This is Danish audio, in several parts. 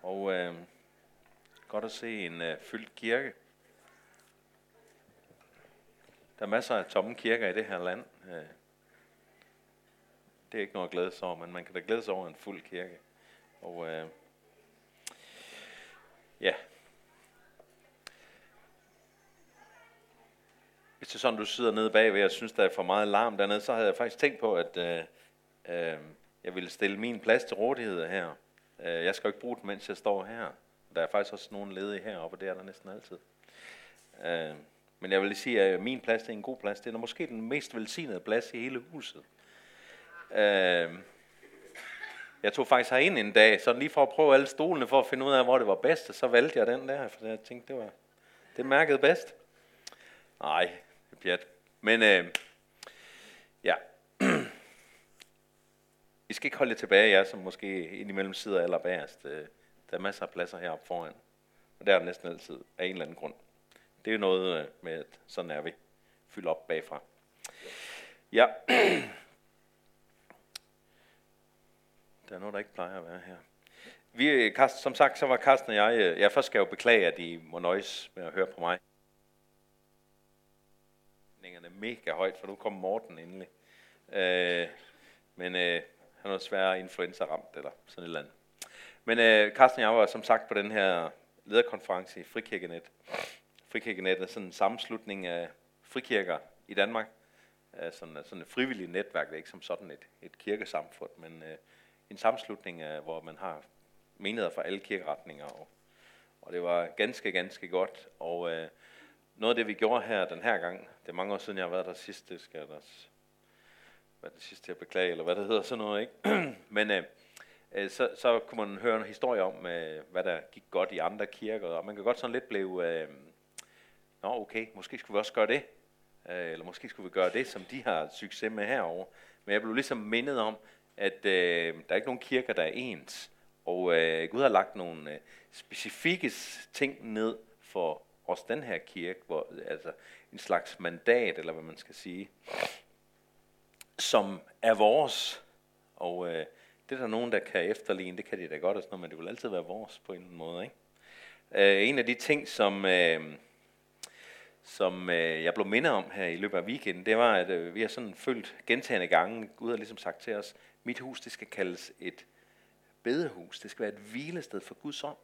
og godt at se en fyldt kirke. Der er masser af tomme kirker i det her land. Det er ikke noget at glæde sig over, men man kan da glæde sig over en fuld kirke. Og ja. Hvis det er sådan, du sidder nede bagved og synes, der er for meget larm dernede, så havde jeg faktisk tænkt på, at jeg ville stille min plads til rådighed her. Jeg skal jo ikke bruge den, mens jeg står her. Der er faktisk også nogen ledige heroppe, og det er der næsten altid. Men jeg vil lige sige, at min plads det er en god plads. Det er måske den mest velsignede plads i hele huset. Jeg tog faktisk herind en dag, så lige for at prøve alle stolene, for at finde ud af, hvor det var bedst, og så valgte jeg den der, for jeg tænkte, det mærkede bedst. Nej, det er pjat. Men ja, I skal ikke holde jer tilbage, jer som måske indimellem sidder allerbagerst. Der er masser af pladser heroppe foran, og der er næsten altid af en eller anden grund. Det er jo noget med, at sådan er vi. Fyld op bagfra. Ja. Der er noget, der ikke plejer at være her. Som sagt, så var Karsten og jeg først skal jo beklage, at I må nøjes med at høre på mig. Det er mega højt, for nu kommer Morten endelig. Men han er desværre influenza-ramt, eller sådan et eller andet. Men Karsten og jeg var som sagt på den her lederkonference i Frikirkenet. Frikirkenet er sådan en sammenslutning af frikirker i Danmark. Sådan et frivilligt netværk, det er ikke som sådan et kirkesamfund, men en sammenslutning, hvor man har menigheder fra alle kirkeretninger. Og det var ganske, ganske godt. Og noget af det, vi gjorde her den her gang, det er mange år siden, jeg har været der sidst, det skal der være det sidste, jeg beklager, eller hvad det hedder, sådan noget, ikke? Men så kunne man høre en historie om, hvad der gik godt i andre kirker, og man kan godt sådan lidt blive, okay, måske skulle vi også gøre det, eller måske skulle vi gøre det, som de har succes med herovre. Men jeg blev ligesom mindet om, at der er ikke nogen kirker, der er ens, og Gud har lagt nogle specifikke ting ned for også den her kirke, hvor, altså en slags mandat, eller hvad man skal sige, som er vores, og det er der nogen, der kan efterligne, det kan de da godt og sådan noget, men det vil altid være vores på en eller anden måde, ikke? En af de ting, som jeg blev mindet om her i løbet af weekenden, det var, at vi har sådan følt gentagne gange, Gud har ligesom sagt til os, mit hus, det skal kaldes et bedehus, det skal være et hvilested for Guds ånd,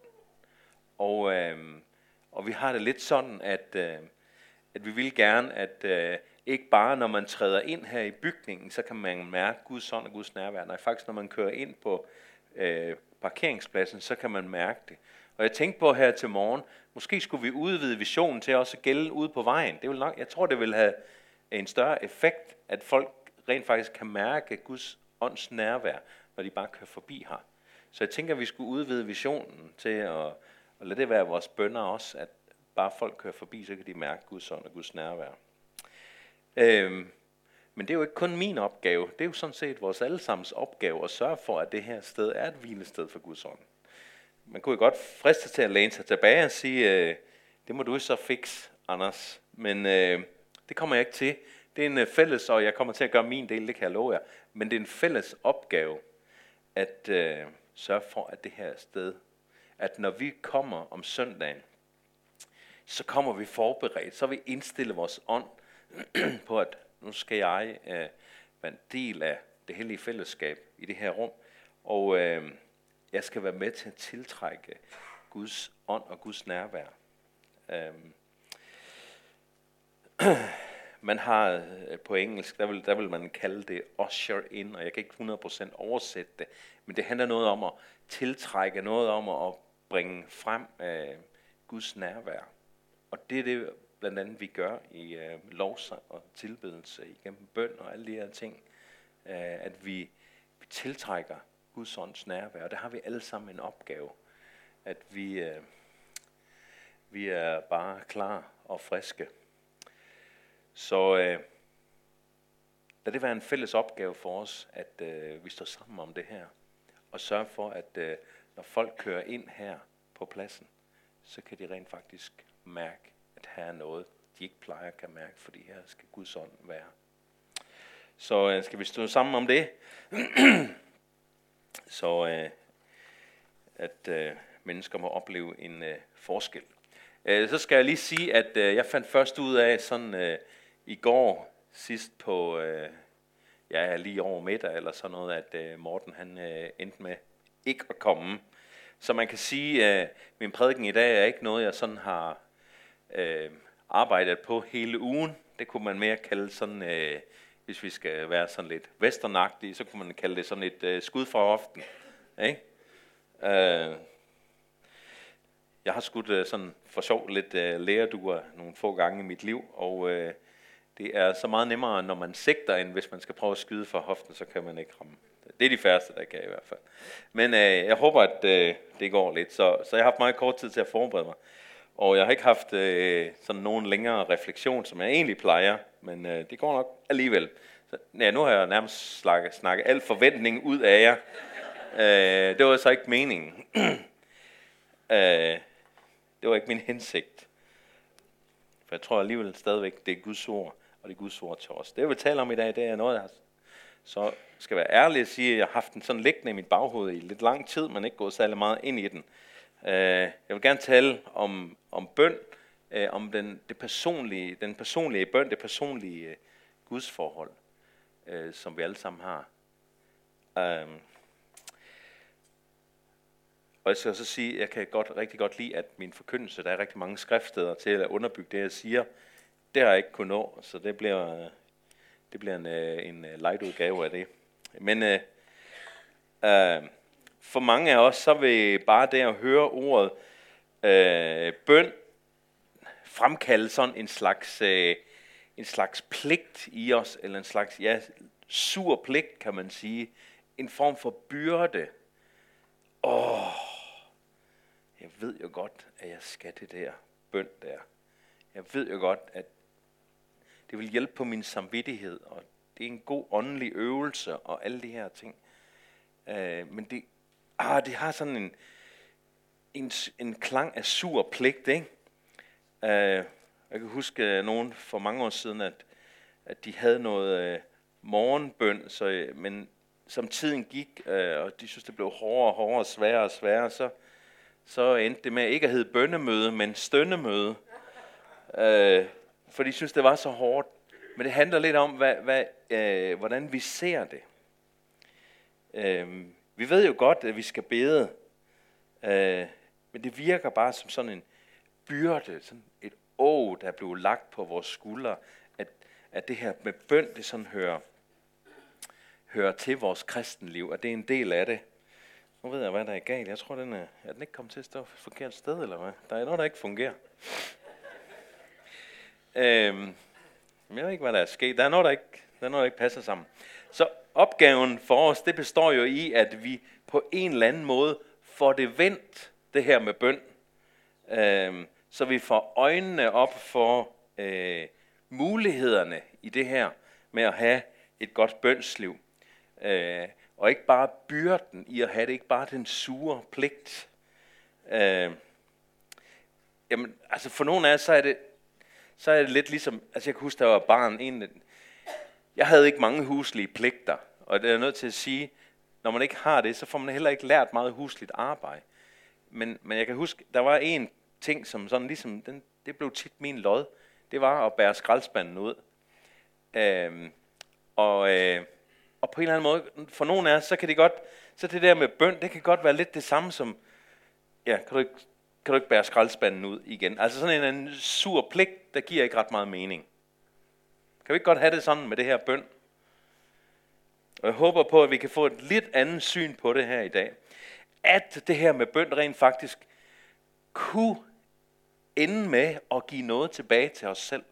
og vi har det lidt sådan, at vi vil gerne, at ikke bare når man træder ind her i bygningen, så kan man mærke Guds ånd og Guds nærvær. Nej, faktisk når man kører ind på parkeringspladsen, så kan man mærke det. Og jeg tænkte på her til morgen, måske skulle vi udvide visionen til også at gælde ude på vejen. Det vil nok, jeg tror, det vil have en større effekt, at folk rent faktisk kan mærke Guds ånds nærvær, når de bare kører forbi her. Så jeg tænker, at vi skulle udvide visionen til at lade det være vores bønner også, at bare folk kører forbi, så kan de mærke Guds ånd og Guds nærvær. Men det er jo ikke kun min opgave, det er jo sådan set vores allesammens opgave at sørge for, at det her sted er et hvilested for Guds ånd. Man kunne jo godt friste til at læne sig tilbage og sige, det må du så fikse, Anders. Men det kommer jeg ikke til. Det er en fælles, og jeg kommer til at gøre min del, det kan jeg love jer. Men det er en fælles opgave at sørge for, at det her sted, at når vi kommer om søndagen, så kommer vi forberedt, så vi indstiller vores ånd på, at nu skal jeg være en del af det hellige fællesskab i det her rum, og jeg skal være med til at tiltrække Guds ånd og Guds nærvær. Man har på engelsk, der vil man kalde det usher in, og jeg kan ikke 100% oversætte det, men det handler noget om at tiltrække, noget om at bringe frem Guds nærvær. Og det er det blandt andet vi gør i lovsang og tilbedelse igennem bøn og alle de her ting, at vi tiltrækker Guds ånds nærvær, og der har vi alle sammen en opgave, at vi er bare klar og friske. Så lad det være en fælles opgave for os, at vi står sammen om det her, og sørge for, at når folk kører ind her på pladsen, så kan de rent faktisk mærke, at her er noget, de ikke plejer kan mærke, fordi her skal Guds ånd være. Så skal vi stå sammen om det? Så at mennesker må opleve en forskel. Så skal jeg lige sige, at jeg fandt først ud af sådan i går sidst på lige over middag eller sådan noget, at Morten han endte med ikke at komme. Så man kan sige, at min prædiken i dag er ikke noget, jeg sådan har arbejdet på hele ugen. Det kunne man mere kalde sådan, hvis vi skal være sådan lidt westernagtige, så kunne man kalde det sådan et skud fra hoften. Ikke? Jeg har skudt sådan for sjov lidt læreduer nogle få gange i mit liv, og det er så meget nemmere, når man sigter, end hvis man skal prøve at skyde fra hoften, så kan man ikke ramme. Det er de færreste, der kan i hvert fald. Men jeg håber, at det går lidt. Så jeg har haft meget kort tid til at forberede mig. Og jeg har ikke haft sådan nogen længere refleksion, som jeg egentlig plejer, men det går nok alligevel. Så, nu har jeg nærmest snakket al forventning ud af jer. Det var så ikke meningen. Det var ikke min hensigt. For jeg tror alligevel stadigvæk, det er Guds ord, og det er Guds ord til os. Det jeg vil tale om i dag, det er noget, jeg så skal være ærlig at sige, at jeg har haft den sådan liggende i mit baghoved i lidt lang tid, men ikke gået særlig meget ind i den. Jeg vil gerne tale om bøn, om den personlige bøn, det personlige gudsforhold, som vi alle sammen har. Og jeg skal så sige, at jeg kan rigtig godt lide, at min forkyndelse, der er rigtig mange skriftsteder til at underbygge det, jeg siger. Det har jeg ikke kunnet nå, så det bliver en light udgave af det. Men for mange af os, så vil bare det at høre ordet bøn fremkalde sådan en slags pligt i os, eller en slags sur pligt, kan man sige. En form for byrde. Jeg ved jo godt, at jeg skal det der bøn der. Jeg ved jo godt, at det vil hjælpe på min samvittighed, og det er en god åndelig øvelse, og alle de her ting. Men det har sådan en klang af sur pligt, ikke? Jeg kan huske nogen for mange år siden, at de havde noget morgenbøn, men som tiden gik, og de synes, det blev hårdere og hårdere, sværere og sværere, så endte det med ikke at hedde bønnemøde, men stønnemøde. For de synes, det var så hårdt. Men det handler lidt om, hvordan vi ser det. Vi ved jo godt, at vi skal bede, men det virker bare som sådan en byrde, sådan et der er blevet lagt på vores skuldre, at det her med bøn, det sådan hører til vores kristenliv, og det er en del af det. Nu ved jeg, hvad der er galt. Jeg tror, er den ikke kommet til at stå et forkert sted, eller hvad? Der er noget, der ikke fungerer. Jeg ved ikke, hvad der er sket. Der er noget, der ikke passer sammen. Så opgaven for os, det består jo i, at vi på en eller anden måde får det vendt, det her med bøn. Så vi får øjnene op for mulighederne i det her med at have et godt bønsliv. Og ikke bare byrden i at have det, ikke bare den sure pligt. Jamen, altså for nogle af os, så er det lidt ligesom, altså jeg kan huske, da jeg var barn, jeg havde ikke mange huslige pligter, og det er nødt til at sige, når man ikke har det, så får man heller ikke lært meget husligt arbejde. Men jeg kan huske, der var en ting, som sådan ligesom, det blev tit min lod, det var at bære skraldespanden ud. Og på en eller anden måde, for nogle af os, så kan det godt, så det der med bøn, det kan godt være lidt det samme som, kan du ikke bære skraldespanden ud igen? Altså sådan en sur pligt, der giver ikke ret meget mening. Kan vi ikke godt have det sådan med det her bøn? Og jeg håber på, at vi kan få et lidt andet syn på det her i dag. At det her med bøn rent faktisk kunne ende med at give noget tilbage til os selv.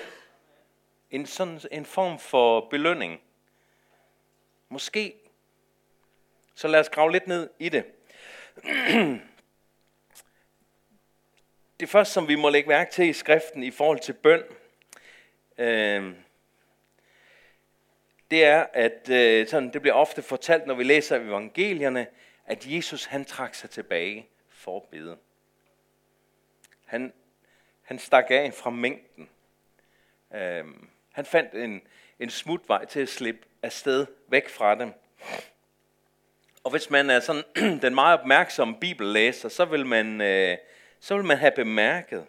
En form for belønning. Måske. Så lad os grave lidt ned i det. Det første, som vi må lægge mærke til i skriften i forhold til bøn, det er, at sådan, det bliver ofte fortalt, når vi læser evangelierne, at Jesus han trak sig tilbage for at bede. Han stak af fra mængden. Han fandt en smutvej til at slippe afsted væk fra dem. Og hvis man er sådan den meget opmærksomme bibellæser, så vil man have bemærket,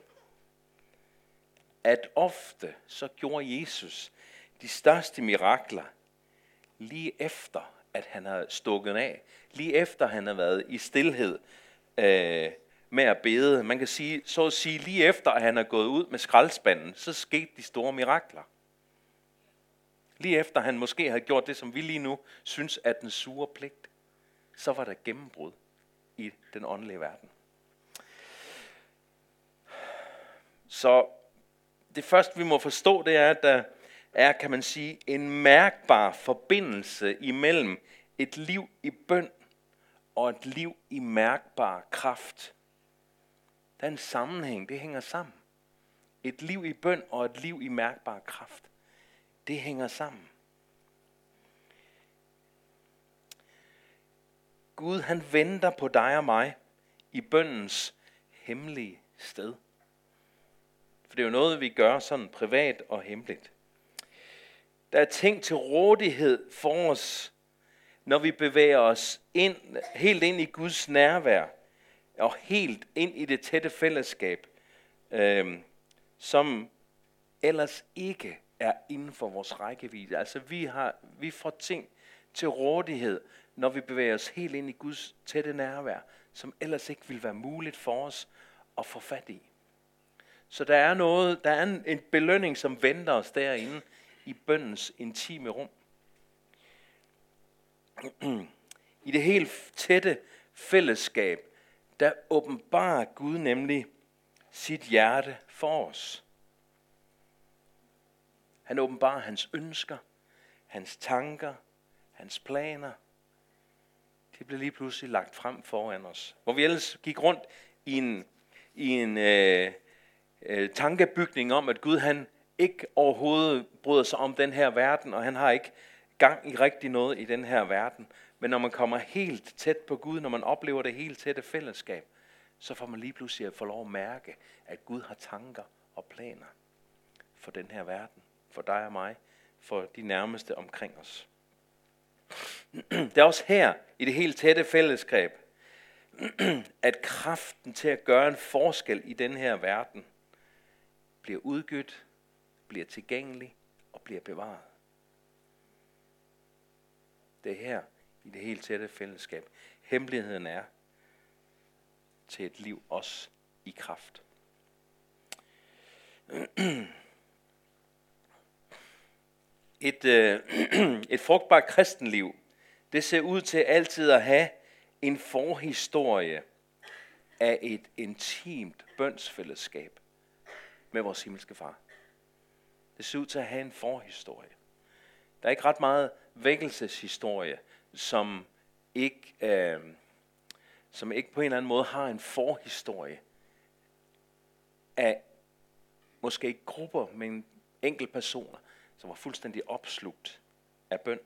at ofte så gjorde Jesus de største mirakler lige efter, at han har stukket af. Lige efter han har været i stilhed med at bede. Man kan sige, så at sige, lige efter at han er gået ud med skraldespanden, så skete de store mirakler. Lige efter han måske havde gjort det, som vi lige nu synes er den sure pligt, så var der gennembrud i den åndelige verden. Så det første vi må forstå, det er, at der er, kan man sige, en mærkbar forbindelse imellem et liv i bøn og et liv i mærkbar kraft. Der er en sammenhæng, det hænger sammen. Et liv i bøn og et liv i mærkbar kraft, det hænger sammen. Gud, han venter på dig og mig i bønnens hemmelige sted. For det er jo noget, vi gør sådan privat og hemmeligt. Der er ting til rådighed for os, når vi bevæger os helt ind i Guds nærvær, og helt ind i det tætte fællesskab, som ellers ikke er inden for vores rækkevidde. Altså vi får ting til rådighed, når vi bevæger os helt ind i Guds tætte nærvær, som ellers ikke vil være muligt for os at få fat i. Så der er en belønning, som venter os derinde i bønnens intime rum. I det helt tætte fællesskab, der åbenbarer Gud nemlig sit hjerte for os. Han åbenbarer hans ønsker, hans tanker, hans planer. Det blev lige pludselig lagt frem foran os. Hvor vi ellers gik rundt i en tankebygning om, at Gud han ikke overhovedet bryder sig om den her verden, og han har ikke gang i rigtig noget i den her verden. Men når man kommer helt tæt på Gud, når man oplever det helt tætte fællesskab, så får man lige pludselig at få lov at mærke, at Gud har tanker og planer for den her verden, for dig og mig, for de nærmeste omkring os. Det er også her, i det helt tætte fællesskab, at kraften til at gøre en forskel i den her verden, bliver udgydt, bliver tilgængelig og bliver bevaret. Det er her, i det helt tætte fællesskab, hemmeligheden er til et liv også i kraft. Et frugtbart kristenliv, det ser ud til altid at have en forhistorie af et intimt bønsfællesskab med vores himmelske far. Det ser ud til at have en forhistorie. Der er ikke ret meget vækkelseshistorie, som ikke på en eller anden måde har en forhistorie af måske ikke grupper, men enkelte personer, som var fuldstændig opslugt af bøn.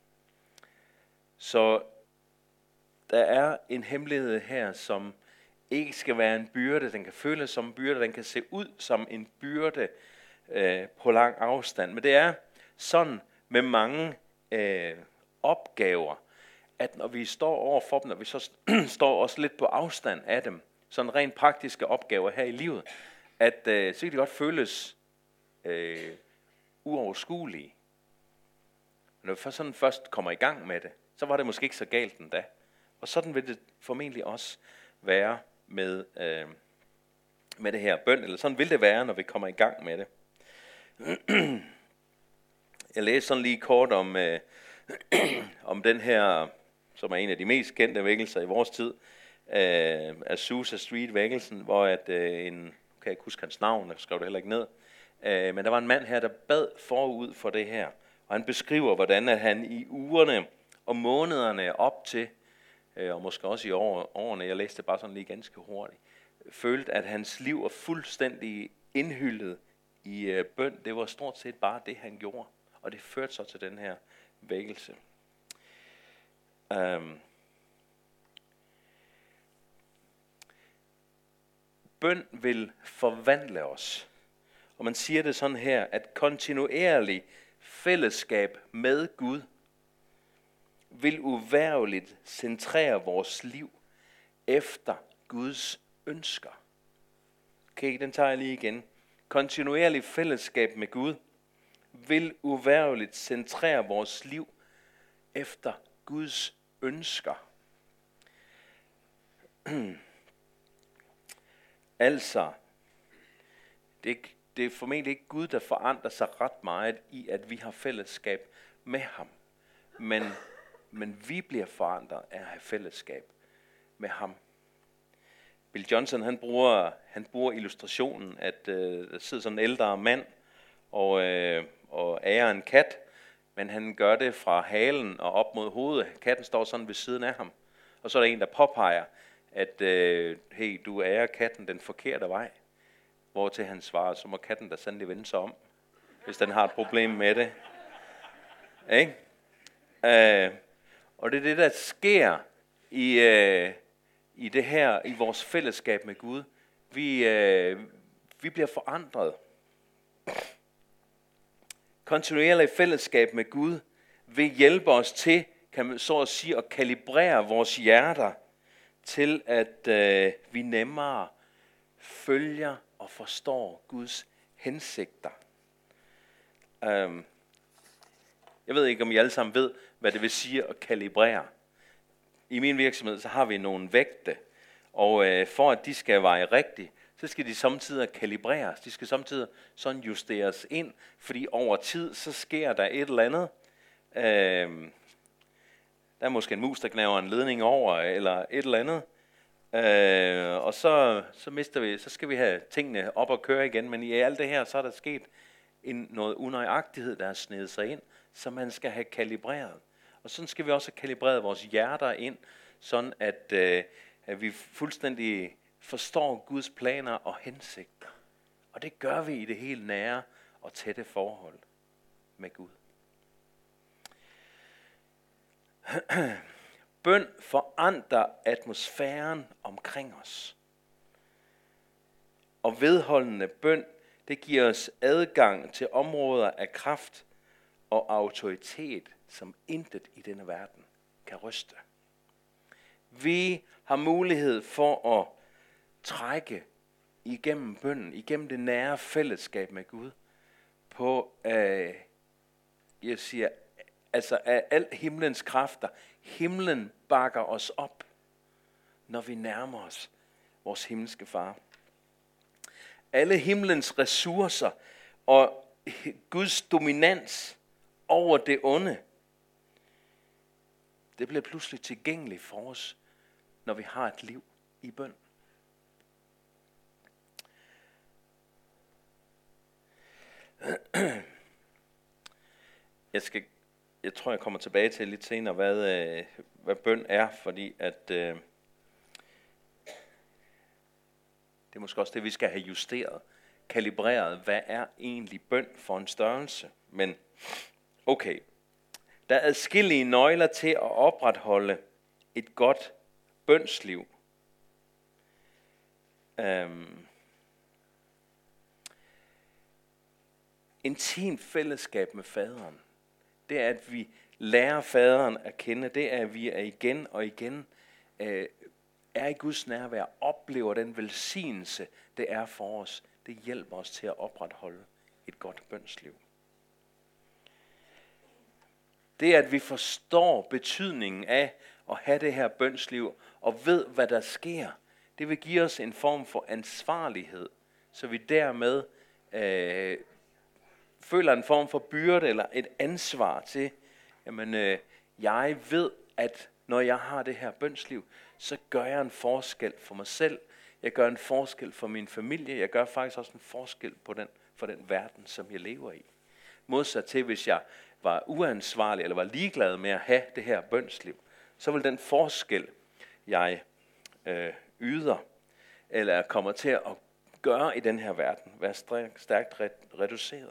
Så der er en hemmelighed her, som ikke skal være en byrde. Den kan føles som en byrde, den kan se ud som en byrde på lang afstand. Men det er sådan med mange opgaver, at når vi står over for dem, når vi så står også lidt på afstand af dem, sådan rent praktiske opgaver her i livet, at så kan det godt føles uoverskuelige. Når vi først kommer i gang med det, så var det måske ikke så galt endda. Og sådan vil det formentlig også være med det her bøn, eller sådan vil det være, når vi kommer i gang med det. Jeg læste sådan lige kort om den her, som er en af de mest kendte vækkelser i vores tid, Azusa Street-vækkelsen, hvor kan jeg ikke huske hans navn, jeg skrev det heller ikke ned, men der var en mand her, der bad forud for det her, og han beskriver, hvordan at han i ugerne og månederne op til, og måske også i årene, jeg læste det bare sådan lige ganske hurtigt, følte, at hans liv var fuldstændig indhyllet i bøn. Det var stort set bare det, han gjorde, og det førte så til den her vækkelse. Bøn vil forvandle os. Og man siger det sådan her, at kontinuerlig fællesskab med Gud vil uværligt centrere vores liv efter Guds ønsker. Okay, den tager jeg lige igen. Kontinuerligt fællesskab med Gud vil uværligt centrere vores liv efter Guds ønsker. Altså, det er formentlig ikke Gud, der forandrer sig ret meget i, at vi har fællesskab med ham. Men vi bliver forandret af at have fællesskab med ham. Bill Johnson, han bruger illustrationen, at der sidder sådan en ældre mand og ærer en kat, men han gør det fra halen og op mod hovedet. Katten står sådan ved siden af ham. Og så er der en, der påpeger, at hey, du ærer katten den forkerte vej. Hvortil han svarer, så må katten da sandelig vende sig om, hvis den har et problem med det. Ikke? Og det er det, der sker i det her, i vores fællesskab med Gud. Vi bliver forandret. Kontinuerligt fællesskab med Gud vil hjælpe os til, kan man så at sige, at kalibrere vores hjerter til, at vi nemmere følger og forstår Guds hensigter. Jeg ved ikke, om I alle sammen ved, hvad det vil sige at kalibrere. I min virksomhed, så har vi nogle vægte, og for at de skal veje rigtigt, så skal de samtidig kalibreres. De skal samtidig sådan justeres ind, fordi over tid, så sker der et eller andet. Der er måske en mus, der gnaver en ledning over, eller et eller andet. Og så mister vi, så skal vi have tingene op og køre igen. Men i alt det her, så er der sket noget unøjagtighed, der har snedet sig ind, som man skal have kalibreret. Og sådan skal vi også have kalibreret vores hjerter ind, sådan at vi fuldstændig forstår Guds planer og hensigter. Og det gør vi i det helt nære og tætte forhold med Gud. Bøn forandrer atmosfæren omkring os. Og vedholdende bøn, det giver os adgang til områder af kraft og autoritet, som intet i denne verden kan ryste. Vi har mulighed for at trække igennem bønnen, igennem det nære fællesskab med Gud, på, jeg siger, altså af al himlens kræfter. Himlen bakker os op, når vi nærmer os vores himmelske far. Alle himlens ressourcer og Guds dominans over det onde, det bliver pludselig tilgængeligt for os, når vi har et liv i bøn. Jeg tror, jeg kommer tilbage til lidt senere, hvad bøn er, fordi at det er måske også det, vi skal have justeret, kalibreret. Hvad er egentlig bøn for en størrelse? Men okay, der er adskillige nøgler til at opretholde et godt bønsliv. Intimt fællesskab med faderen. Det er, at vi lærer faderen at kende. Det er, at vi er igen og igen er i Guds nærvær, oplever den velsignelse, det er for os. Det hjælper os til at opretholde et godt bønsliv. Det er, at vi forstår betydningen af at have det her bønsliv, og ved, hvad der sker. Det vil give os en form for ansvarlighed, så vi dermed føler en form for byrde eller et ansvar til, jamen jeg ved, at når jeg har det her bønsliv, så gør jeg en forskel for mig selv. Jeg gør en forskel for min familie. Jeg gør faktisk også en forskel for den verden, som jeg lever i. Modsat til, hvis jeg var uansvarlig eller var ligeglad med at have det her bønsliv, så vil den forskel, jeg yder, eller kommer til at gøre i den her verden, være stærkt reduceret.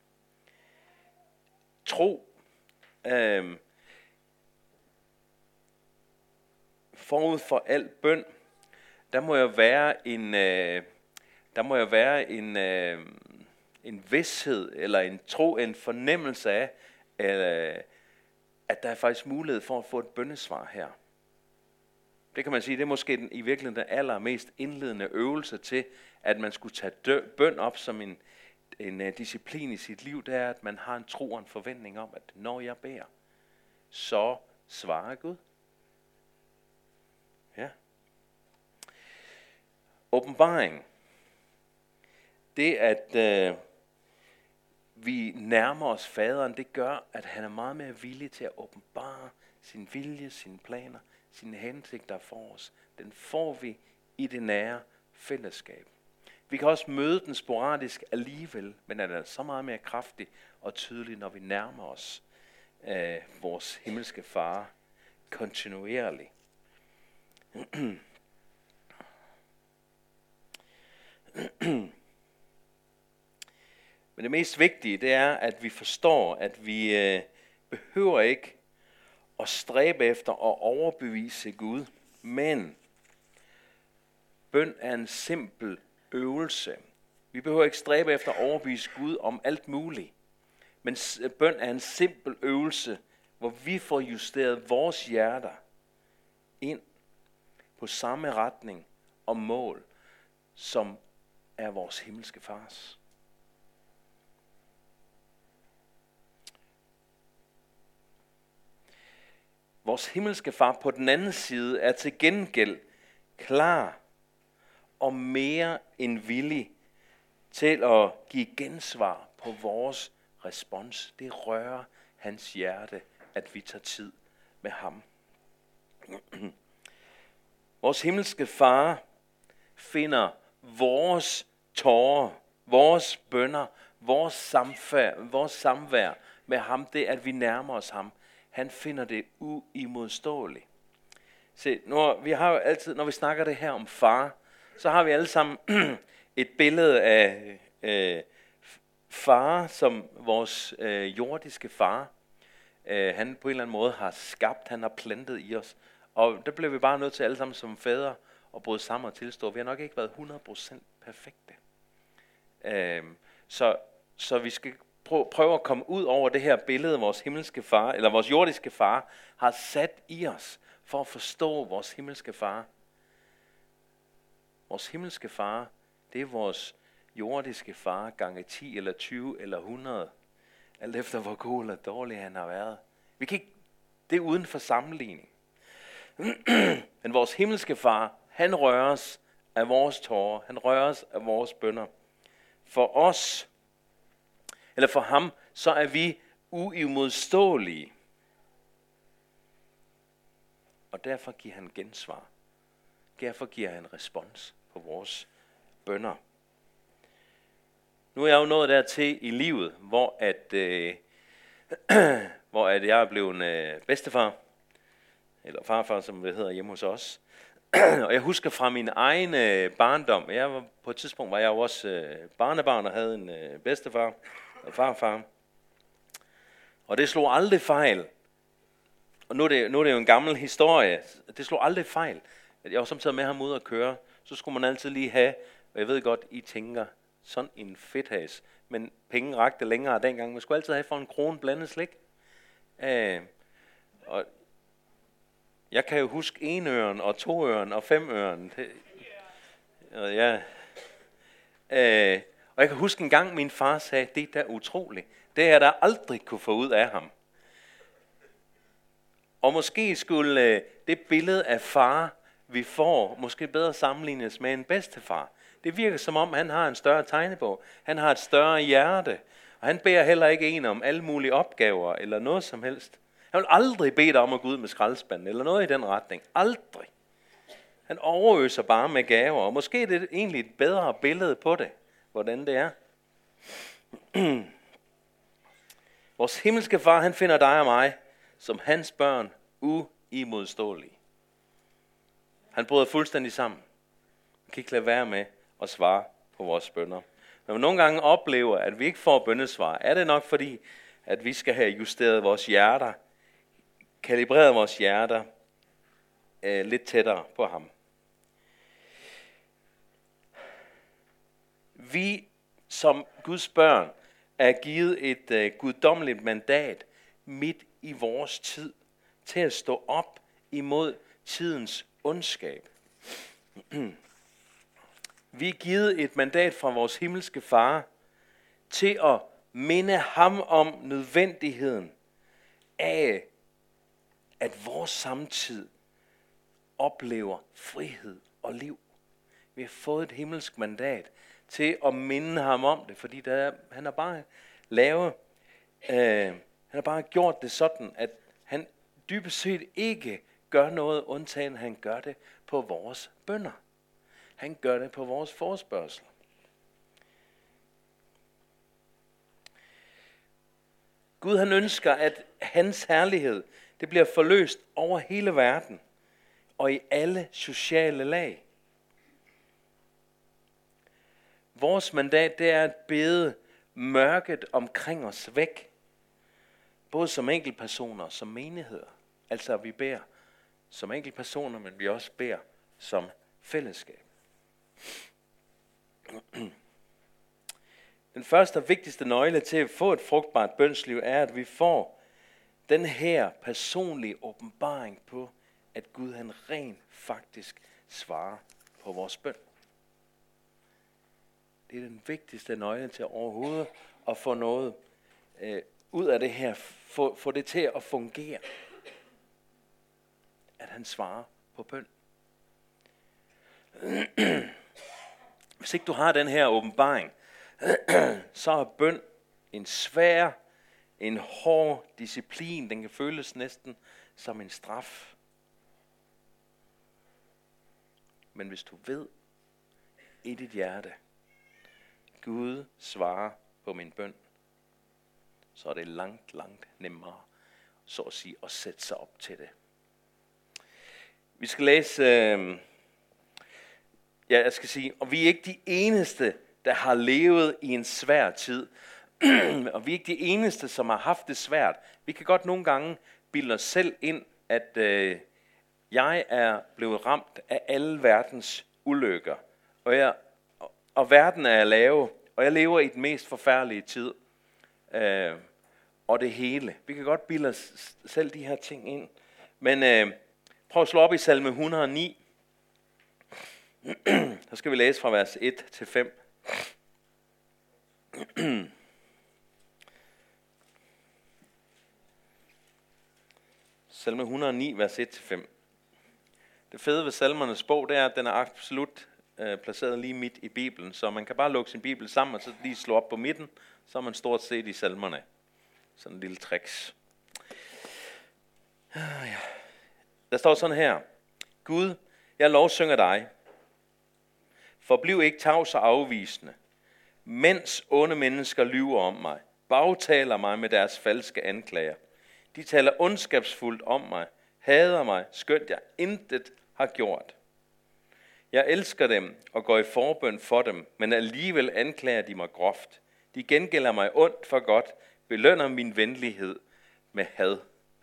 Tro. Forud for al bøn, der må jo være en vished eller en tro, en fornemmelse af, at der er faktisk mulighed for at få et bønnesvar her. Det kan man sige, det er måske i virkeligheden den allermest indledende øvelse til, at man skulle tage bøn op som en disciplin i sit liv, det er, at man har en tro og en forventning om, at når jeg beder, så svarer Gud. Ja. Åbenbaring. Det, at vi nærmer os faderen, det gør, at han er meget mere villig til at åbenbare sin vilje, sine planer, sine hensigter for os. Den får vi i det nære fællesskab. Vi kan også møde den sporadisk alligevel, men den er så meget mere kraftig og tydelig, når vi nærmer os vores himmelske far kontinuerligt. Men det mest vigtige, det er, at vi forstår, at vi behøver ikke at stræbe efter at overbevise Gud, men bøn er en simpel øvelse. Vi behøver ikke stræbe efter at overbevise Gud om alt muligt, men bøn er en simpel øvelse, hvor vi får justeret vores hjerter ind på samme retning og mål, som er vores himmelske fars. Vores himmelske far på den anden side er til gengæld klar og mere end villig til at give gensvar på vores respons. Det rører hans hjerte, at vi tager tid med ham. Vores himmelske far finder vores tårer, vores bønner, vores samvær med ham, det at vi nærmer os ham. Han finder det uimodståeligt. Se, vi har jo altid, når vi snakker det her om far, så har vi alle sammen et billede af far som vores jordiske far. Han på en eller anden måde har skabt, han har plantet i os. Og der blev vi bare nødt til alle sammen som fædre at bryde sammen og tilstå. Vi har nok ikke været 100% perfekte. Så vi skal prøve at komme ud over det her billede, vores himmelske far, eller vores jordiske far, har sat i os, for at forstå vores himmelske far. Vores himmelske far, det er vores jordiske far, gange 10 eller 20 eller 100, alt efter hvor god eller dårlig han har været. Vi kan ikke, det er uden for sammenligning. Men vores himmelske far, han rører os af vores tårer, han rører os af vores bønner. For os, eller for ham, så er vi uimodståelige. Og derfor giver han gensvar. Derfor giver han respons på vores bønner. Nu er jeg jo nået dertil i livet, hvor jeg er blevet bedstefar, eller farfar, som det hedder hjemme hos os. Og jeg husker fra min egen barndom, på et tidspunkt var jeg jo også barnebarn og havde en bedstefar og farfar. Og det slog aldrig fejl. Og nu er det jo en gammel historie. Det slog aldrig fejl. Jeg var samtidig med ham ud at køre, så skulle man altid lige have, og jeg ved godt, I tænker, sådan en fedthas. Men penge rakte længere dengang. Man skulle altid have for 1 krone blandet slik. Og jeg kan jo huske 1 øren og 2 øren og 5 øren. Og jeg kan huske en gang, min far sagde, det er da utroligt. Det har jeg da aldrig kunne få ud af ham. Og måske skulle det billede af far, vi får, måske bedre sammenlignes med en bedstefar. Det virker som om, han har en større tegnebog. Han har et større hjerte. Og han beder heller ikke en om alle mulige opgaver eller noget som helst. Han vil aldrig bede dig om at gå ud med skraldespanden eller noget i den retning. Aldrig. Han overøser bare med gaver. Og måske er det egentlig et bedre billede på det, hvordan det er. Vores himmelske far, han finder dig og mig som hans børn uimodståelige. Han bryder fuldstændig sammen. Han kan ikke lade være med at svare på vores bønner. Når vi nogle gange oplever, at vi ikke får bønnesvar, er det nok fordi, at vi skal have justeret vores hjerter, kalibreret vores hjerter lidt tættere på ham. Vi som Guds børn er givet et guddommeligt mandat midt i vores tid, til at stå op imod tidens ondskab. Vi er givet et mandat fra vores himmelske far til at minde ham om nødvendigheden af, at vores samtid oplever frihed og liv. Vi har fået et himmelsk mandat til at minde ham om det, fordi han har bare han har bare gjort det sådan, at han dybest set ikke gør noget, undtagen han gør det på vores bønner. Han gør det på vores forespørgsel. Gud han ønsker, at hans herlighed, det bliver forløst over hele verden og i alle sociale lag. Vores mandat, det er at bede mørket omkring os væk. Både som enkeltpersoner og som menigheder. Altså vi beder som enkeltpersoner, men vi også beder som fællesskab. Den første og vigtigste nøgle til at få et frugtbart bønsliv er, at vi får den her personlige åbenbaring på, at Gud han rent faktisk svarer på vores bøn. Det er den vigtigste nøgle til overhovedet at få noget ud af det her. Få det til at fungere. At han svarer på bøn. Hvis ikke du har den her åbenbaring, så er bøn en svær, en hård disciplin. Den kan føles næsten som en straf. Men hvis du ved i dit hjerte, Gud svarer på min bøn, så er det langt, langt nemmere, så at sige, at sætte sig op til det. Vi skal læse, og vi er ikke de eneste, der har levet i en svær tid. Og vi er ikke de eneste, som har haft det svært. Vi kan godt nogle gange bilde os selv ind, at jeg er blevet ramt af alle verdens ulykker. Og verden er lave, og jeg lever i den mest forfærdelige tid. Og det hele. Vi kan godt bilde os selv de her ting ind. Men prøv at slå op i salme 109. Så skal vi læse fra vers 1 til 5. Salme 109, vers 1 til 5. Det fede ved salmernes bog, det er, at den er absolut placeret lige midt i Bibelen. Så man kan bare lukke sin Bibel sammen, og så lige slå op på midten, så er man stort set i salmerne. Sådan en lille tricks. Der står sådan her. Gud, jeg lovsynger dig. Forbliv ikke tavs og afvisende, mens onde mennesker lyver om mig, bagtaler mig med deres falske anklager. De taler ondskabsfuldt om mig, hader mig, skønt jeg intet har gjort. Jeg elsker dem og går i forbøn for dem, men alligevel anklager de mig groft. De gengælder mig ondt for godt, belønner min venlighed med had.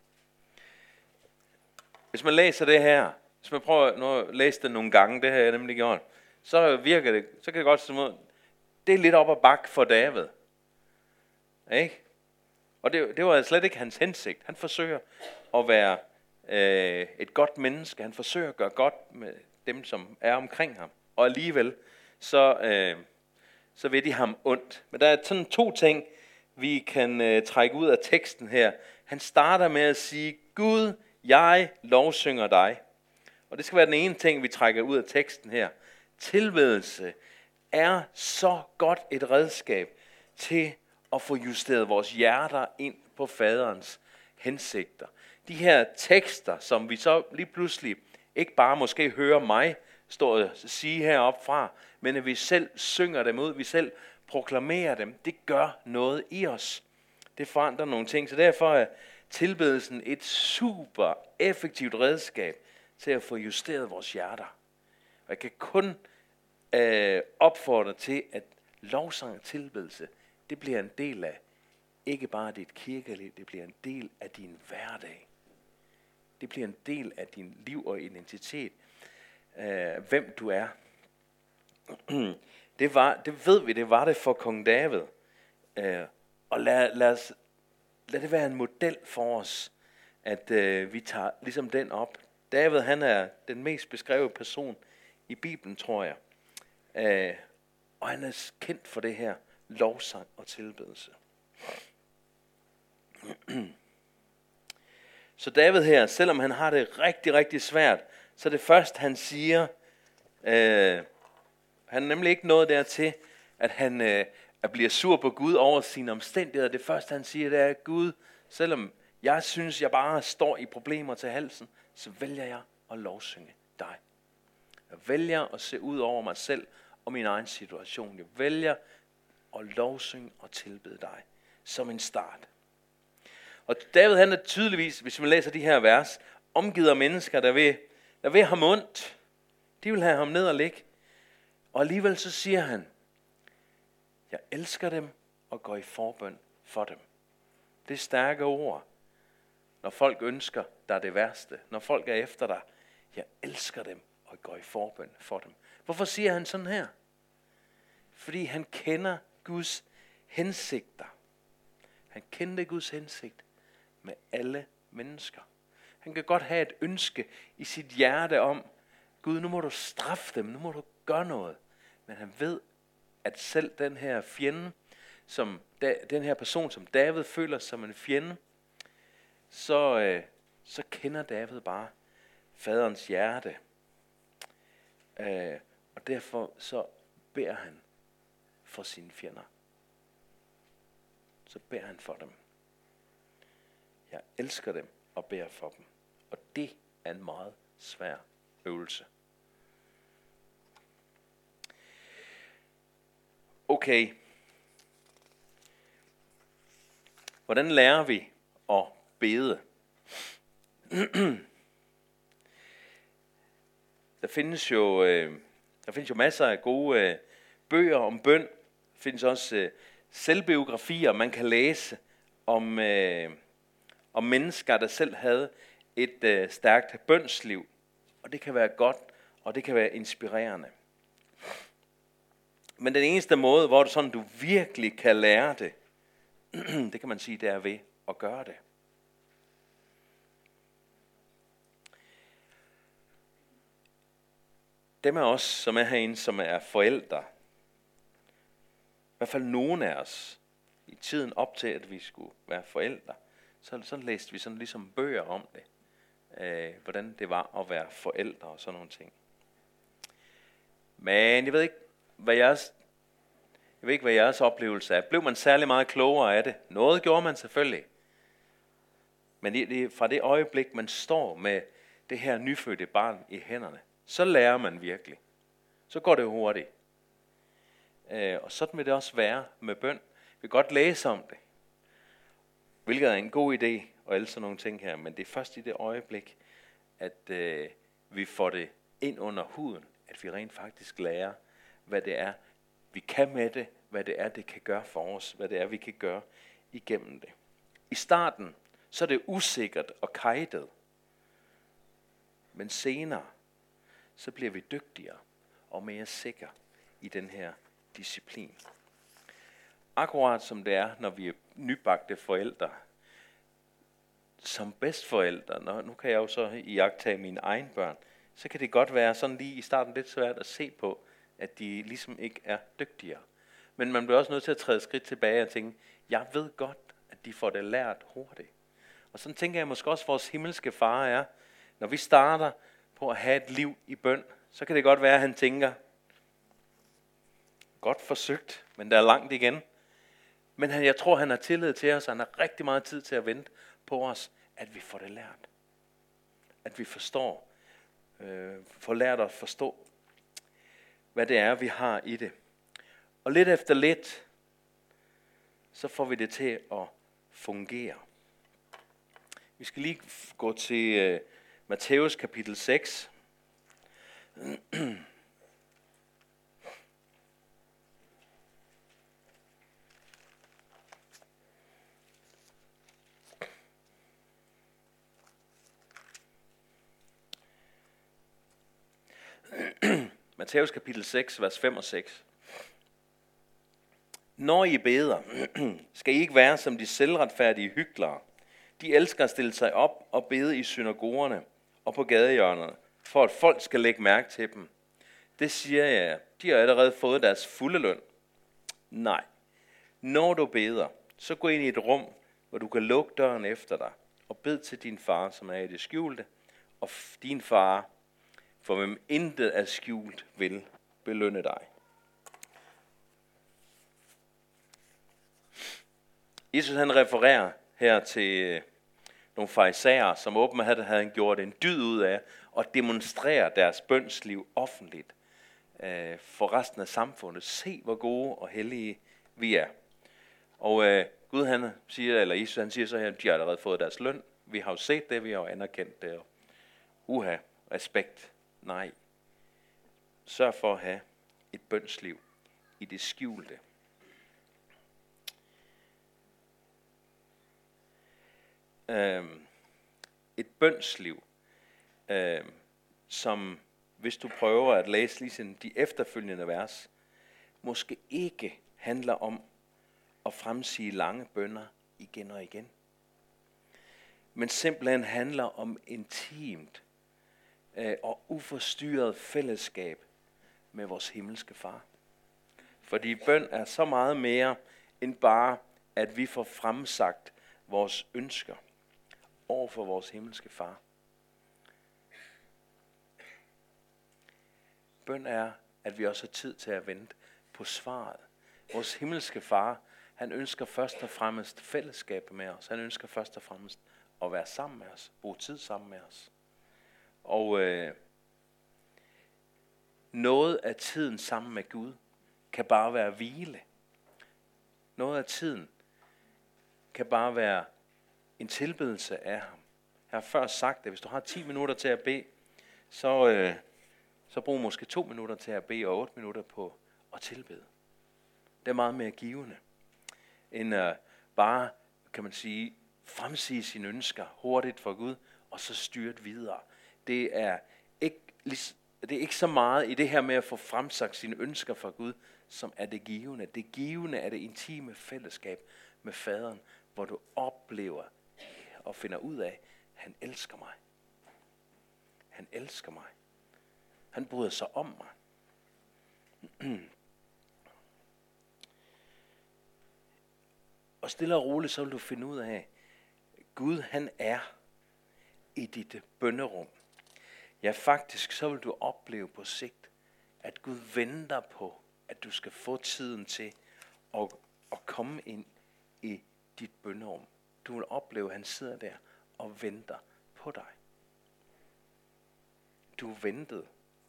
Hvis man læser det her, hvis man prøver at læse det nogle gange, det har jeg nemlig gjort, så virker det, så kan det godt se ud, det er lidt op ad bakke for David. Ikke? Og det var slet ikke hans hensigt. Han forsøger at være et godt menneske. Han forsøger at gøre godt med dem, som er omkring ham. Og alligevel, så vil de ham ondt. Men der er sådan 2 ting, vi kan trække ud af teksten her. Han starter med at sige, Gud, jeg lovsynger dig. Og det skal være den ene ting, vi trækker ud af teksten her. Tilbedelse er så godt et redskab til at få justeret vores hjerter ind på faderens hensigter. De her tekster, som vi så lige pludselig ikke bare måske hører mig stå og sige heroppe fra, men at vi selv synger dem ud, vi selv proklamerer dem, det gør noget i os. Det forandrer nogle ting, så derfor er tilbedelsen et super effektivt redskab til at få justeret vores hjerter. Og jeg kan kun opfordre til, at lovsang og tilbedelse, det bliver en del af, ikke bare dit kirkeliv, det bliver en del af din hverdag. Det bliver en del af din liv og identitet, hvem du er. Det ved vi, det var det for kong David. Og lad lad det være en model for os, at vi tager ligesom den op. David, han er den mest beskrevne person i Bibelen, tror jeg. Og han er kendt for det her lovsang og tilbedelse. Så David her, selvom han har det rigtig, rigtig svært, så det først, han siger, han er nemlig ikke nået dertil, at han bliver sur på Gud over sine omstændigheder. Det første, han siger, det er, Gud, selvom jeg synes, jeg bare står i problemer til halsen, så vælger jeg at lovsynge dig. Jeg vælger at se ud over mig selv og min egen situation. Jeg vælger at lovsynge og tilbede dig som en start. Og David, han er tydeligvis, hvis man læser de her vers, omgivet af mennesker, der vil ham ondt. De vil have ham ned og ligge. Og alligevel så siger han, jeg elsker dem og går i forbøn for dem. Det er stærke ord. Når folk ønsker dig det værste, når folk er efter dig, jeg elsker dem og går i forbøn for dem. Hvorfor siger han sådan her? Fordi han kender Guds hensigter. Han kendte Guds hensigt med alle mennesker. Han kan godt have et ønske i sit hjerte om, Gud, nu må du straffe dem, nu må du gøre noget. Men han ved, at selv den her fjende, den her person, som David føler som en fjende, så kender David bare faderens hjerte. Og derfor så beder han for sine fjender. Så beder han for dem. Jeg elsker dem og beder for dem. Og det er en meget svær øvelse. Okay. Hvordan lærer vi at bede? Der findes jo masser af gode bøger om bøn. Der findes også selvbiografier, man kan læse om mennesker, der selv havde et stærkt bønsliv. Og det kan være godt, og det kan være inspirerende. Men den eneste måde, hvor du virkelig kan lære det, det kan man sige, det er ved at gøre det. Dem af os, som er herinde, som er forældre, i hvert fald nogen af os, i tiden op til, at vi skulle være forældre, så læste vi sådan ligesom bøger om det. Hvordan det var at være forældre og sådan nogle ting. Men jeg ved ikke, hvad jeres oplevelse er. Blev man særlig meget klogere af det? Noget gjorde man selvfølgelig. Men fra det øjeblik, man står med det her nyfødte barn i hænderne, så lærer man virkelig. Så går det hurtigt. Og sådan vil det også være med bøn. Vi kan godt læse om det, hvilket er en god idé, og alle sådan nogle ting her. Men det er først i det øjeblik, at vi får det ind under huden, at vi rent faktisk lærer, hvad det er, vi kan med det, hvad det er, det kan gøre for os, hvad det er, vi kan gøre igennem det. I starten, så er det usikkert og kejtet. Men senere, så bliver vi dygtigere og mere sikre i den her disciplin. Akkurat som det er, når vi er nybagte forældre, som bedstforældre, nu kan jeg jo så iagttage mine egne børn, så kan det godt være sådan lige i starten lidt svært at se på, at de ligesom ikke er dygtigere. Men man bliver også nødt til at træde skridt tilbage og tænke, jeg ved godt, at de får det lært hurtigt. Og sådan tænker jeg måske også, at vores himmelske far er, når vi starter på at have et liv i bøn, så kan det godt være, at han tænker, godt forsøgt, men der er langt igen. Men jeg tror, han har tillid til os, og han har rigtig meget tid til at vente på os, at vi får det lært. At vi får lært at forstå, hvad det er, vi har i det. Og lidt efter lidt, så får vi det til at fungere. Vi skal lige gå til Matthæus kapitel 6. Matthæus kapitel 6, vers 5 og 6. Når I beder, skal I ikke være som de selvretfærdige hyklere. De elsker at stille sig op og bede i synagogerne og på gadehjørnerne, for at folk skal lægge mærke til dem. Det siger jeg, de har allerede fået deres fulde løn. Nej, når du beder, så gå ind i et rum, hvor du kan lukke døren efter dig, og bed til din far, som er i det skjulte, og din far, for hvem intet er skjult, vil belønne dig. Jesus han refererer her til nogle farisæere, som åbenbart havde gjort en dyd ud af at demonstrere deres bønsliv offentligt for resten af samfundet. Se, hvor gode og hellige vi er. Og Gud han siger, eller Jesus han siger så her, at de har allerede fået deres løn. Vi har jo set det, vi har jo anerkendt det. Respekt. Nej. Sørg for at have et bønsliv i det skjulte. Et bønsliv, som hvis du prøver at læse ligesom de efterfølgende vers, måske ikke handler om at fremsige lange bønner igen og igen, men simpelthen handler om intimt og uforstyrret fællesskab med vores himmelske far. Fordi bøn er så meget mere end bare, at vi får fremsagt vores ønsker over for vores himmelske far. Bøn er, at vi også har tid til at vente på svaret. Vores himmelske far, han ønsker først og fremmest fællesskab med os. Han ønsker først og fremmest at være sammen med os, bruge tid sammen med os. Og noget af tiden sammen med Gud kan bare være hvile. Noget af tiden kan bare være en tilbedelse af ham. Jeg har før sagt, at hvis du har 10 minutter til at bede, så brug måske 2 minutter til at bede og 8 minutter på at tilbede. Det er meget mere givende, end bare, kan man sige, fremsige sine ønsker hurtigt for Gud, og så styrt videre. Det er ikke så meget i det her med at få fremsagt sine ønsker for Gud, som er det givende. Det givende er det intime fællesskab med faderen, hvor du oplever og finder ud af, at han elsker mig. Han elsker mig. Han bryder sig om mig. Og stille og roligt, så vil du finde ud af, at Gud han er i dit bønnerum. Ja, faktisk så vil du opleve på sigt, at Gud venter på, at du skal få tiden til at komme ind i dit bønnerum. Du vil opleve, at han sidder der og venter på dig. Du ventede.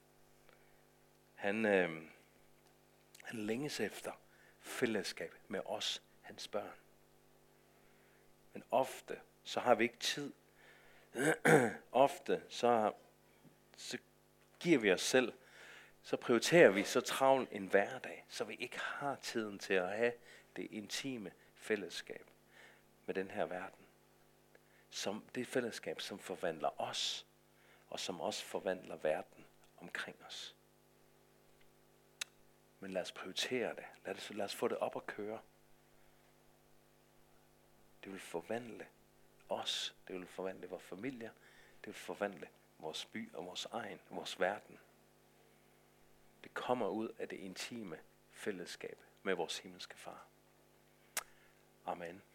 Han længes efter fællesskab med os, hans børn. Men ofte, så har vi ikke tid. Ofte, så giver vi os selv, så prioriterer vi så travlt en hverdag, så vi ikke har tiden til at have det intime fællesskab med den her verden. Som det fællesskab, som forvandler os, og som også forvandler verden omkring os. Men lad os prioritere det. Lad os få det op at køre. Det vil forvandle os. Det vil forvandle vores familier. Det vil forvandle vores by og vores egen, vores verden. Det kommer ud af det intime fællesskab med vores himmelske far. Amen.